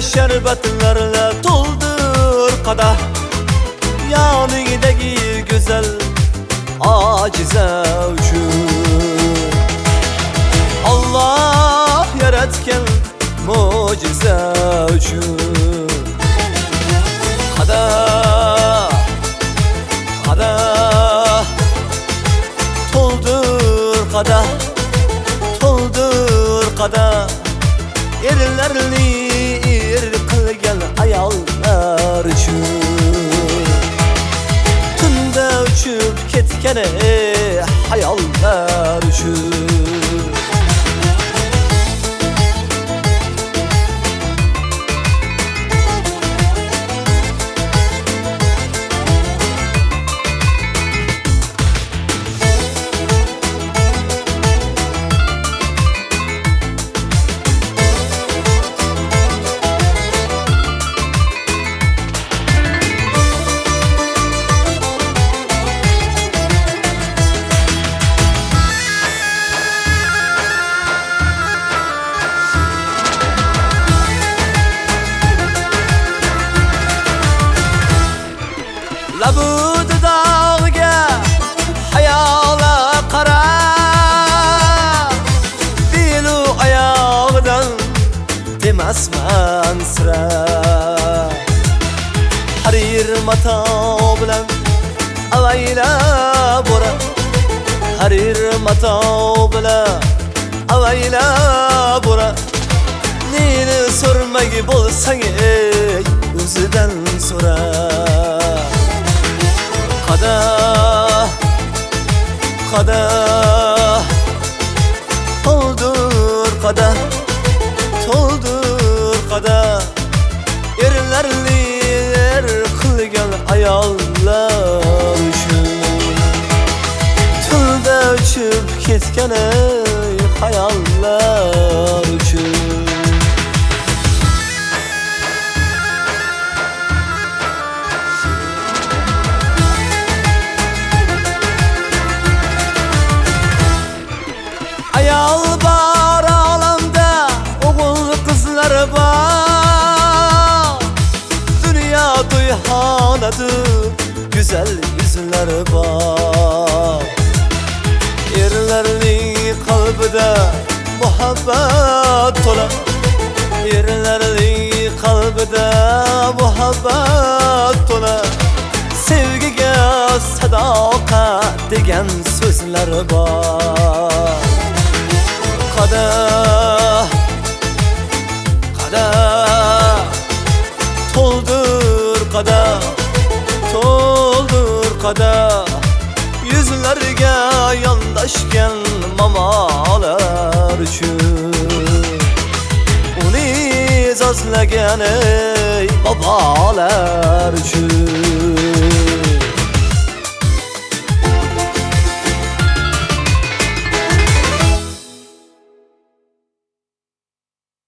şerbetlerle doldur kadah. Yanındaki güzel acize üçün Allah yaratgan mucize üçün kadah, kadah to'ldir kadah, to'ldir kadah. Erlarni er qilgan ayollar uchun tunda uchib ketgan hayollar uchun Labud dağga hayala qara, bilu ayağdan demasman sira. Harir mato bilan avayla bora, harir mato bilan avayla bora. Neni so'rmagi bo'lsang o'zidan so'ra. Kadah, kadah to'ldir kadah, to'ldir kadah. Erlarni er qilgan ayollar uchun tunda uchib ketgan hayollar uchun ayol bor olamda, o'g'il qizlar bor. Dunyo to'yxonadir, go'zal yuzlar bor. Erlarning qalbida muhabbat to'la, erlarning qalbida muhabbat to'la. Sevgiga sadoqat degan so'zlar bor. Kadah, kadah to'ldir kadah, to'ldir kadah. Yuzlarga yondashgan momolar uchun uni izozlagan bobolar uchun